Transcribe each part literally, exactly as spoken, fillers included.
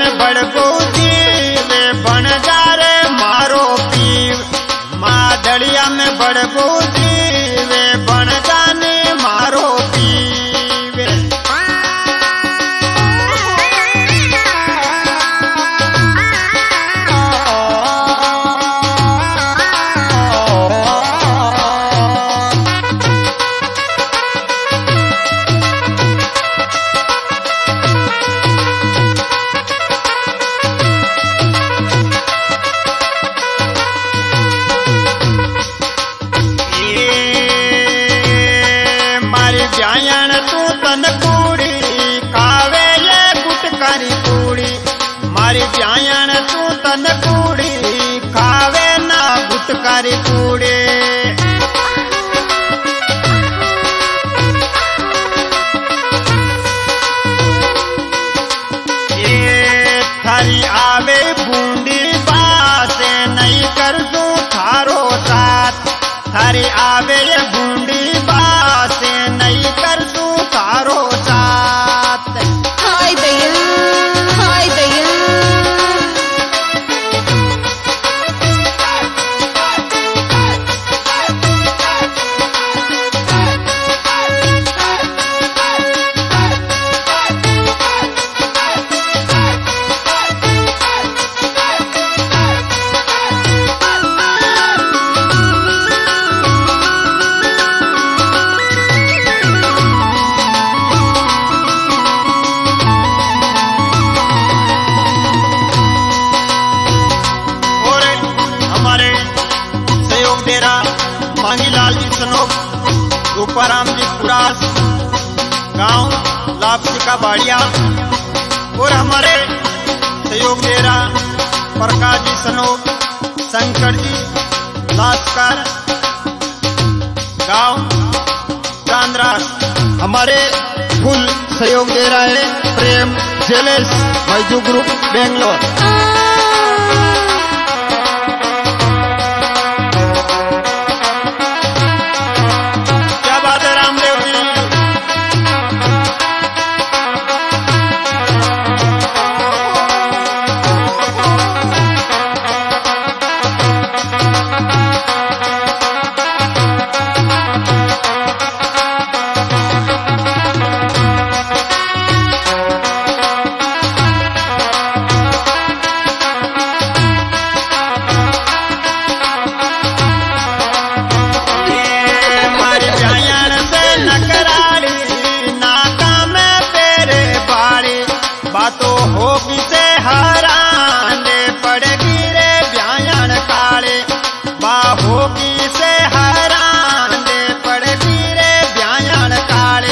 में बड़गो जीवे बन जा रे मारो पीव। मादड़िया में बड़गो जीवे बन जाने मारो पीव। ब्यायण तू तन कूड़ी कावे ये गुटकारी कूड़ी। मारी ब्यायण तू तन कूड़ी कावे ना गुटकारी कूड़ी। ये थारी आवे बूंदी बासे नहीं कर दू थारो साथ। थारी आवे ये बूंदी बासे नहीं कर दू तारो साथ। हाय दैया हाय दैया मांगीलाल जी सनोक रूपाराम जी पुरास गांव लापसी का बाड़िया। और हमारे सहयोग डेरा प्रकाश जी सनोक शंकर जी लास्कर गांव चांद्रास। हमारे फुल सहयोग डेरा है प्रेम ज्वेलर्स बैजू ग्रुप बेंगलोर। बातों होगी से हराने पड़ेगी रे ब्यायण काले। बाहोगी से हराने पड़ेगी रे ब्यायण काले।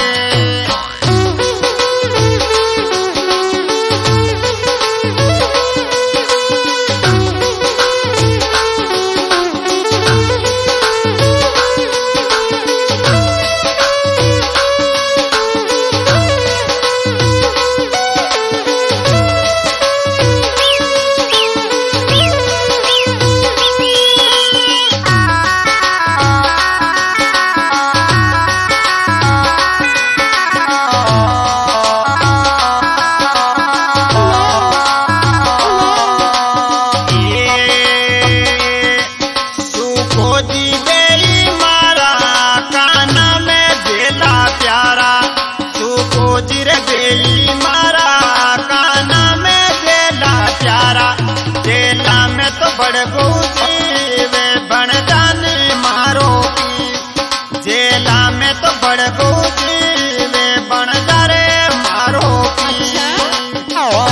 बड़गो जीवे बन जाने मारो पीव। जेला में तो बड़गो जीवे बन जा रे मारो पीव।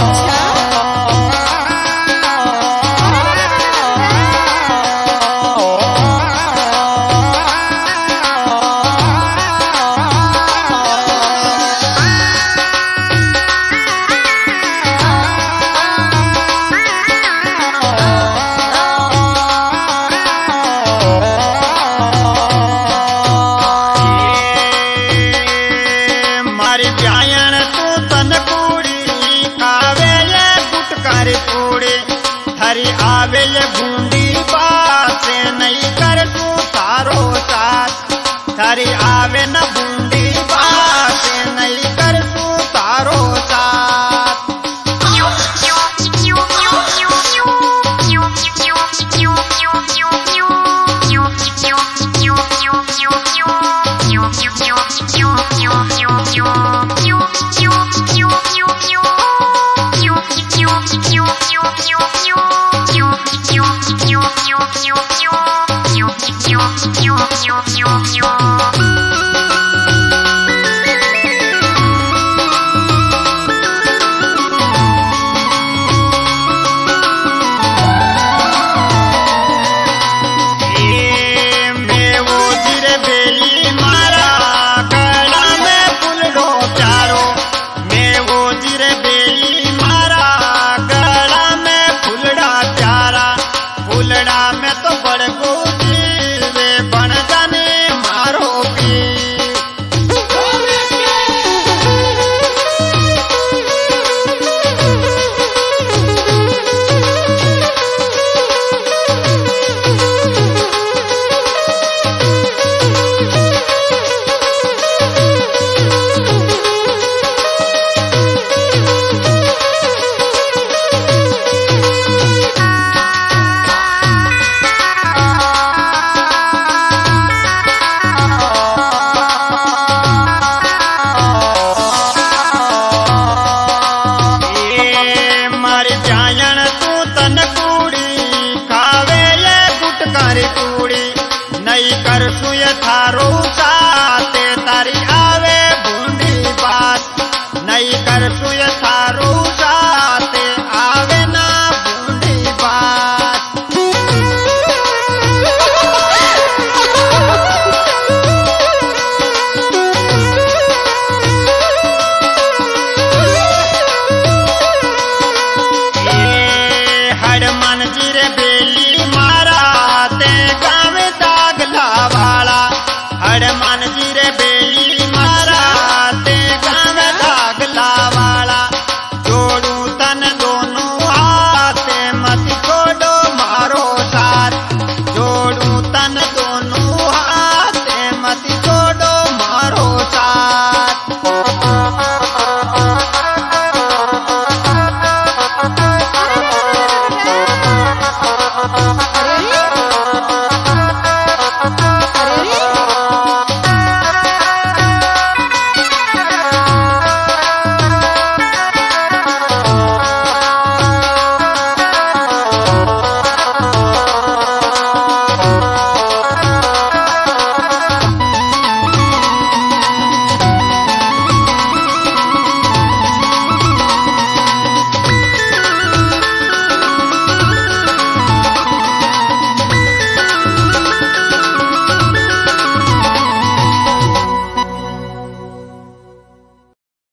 आवे ये बूंदी बासे नहीं कर तू तारो साथ। थारी आवे न बूंदी बासे नहीं कर तू तारो साथ। थारो साथ तारी आवे बूंदी बात नहीं कर सुय थारो साथ आवे ना बूंदी बात। ए हर मन जी रे